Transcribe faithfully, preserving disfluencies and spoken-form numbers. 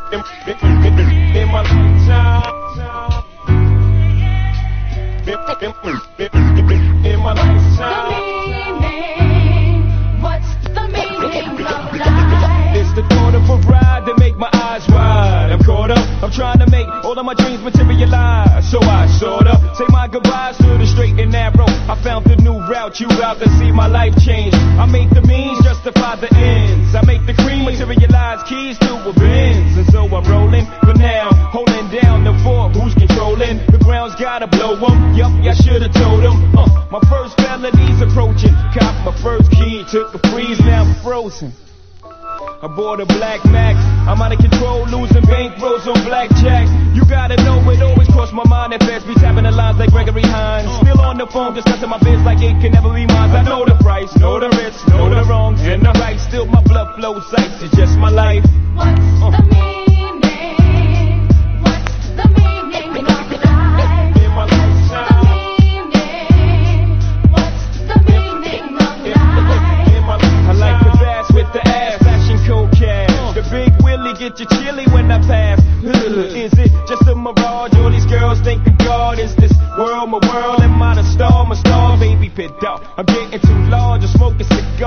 in my lifetime. In my lifetime. What's the meaning of life? It's the thought of a ride that make my eyes wide. I'm caught up, I'm trying to make all of my dreams materialize. So I sort of say my goodbyes to the straight and narrow. I found the new route, you out to see my life change. I make the means justify the ends. I make the cream materialize keys to a Benz. And so I'm rolling for now, holding down the fort. Who's controlling? The ground's gotta blow them. Yup, I should've told them. Uh, my first felony's approaching. Cop my first key, took a freeze, now I'm frozen. I bought a black Max, I'm out of control, losing bankrolls on blackjack. You gotta know it always crossed my mind that fast beats having the lines like Gregory Hines. Still on the phone discussing my biz like it can never be mine. I know the price, know the risks, know the wrongs and the right. Still my blood flows ice, it's just my life. What's uh. the meaning? What's the meaning of life? In my lifetime. What's the meaning of life? In my life. I like the bass with the ass. Cold cash. The big Willie get you chilly when I pass. Is it just a mirage? All these girls think of God. Is this world my world? Am I the star? My star, baby, pit out. I'm getting too large. I smoke a cigar.